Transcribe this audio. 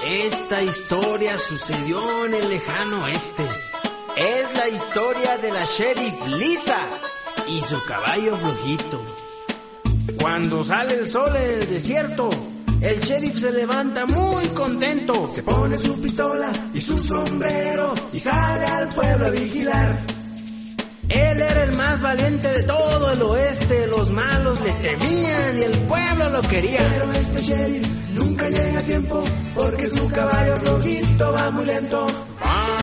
Esta historia sucedió en el lejano oeste. Es la historia de la sheriff Lisa y su caballo flojito. Cuando sale el sol en el desierto, el sheriff se levanta muy contento. Se pone su pistola y su sombrero y sale al pueblo a vigilar. Él era el más valiente de todo el oeste. Los malos le temían y el pueblo lo quería. Pero este sheriff nunca llega a tiempo porque su caballo flojito va muy lento.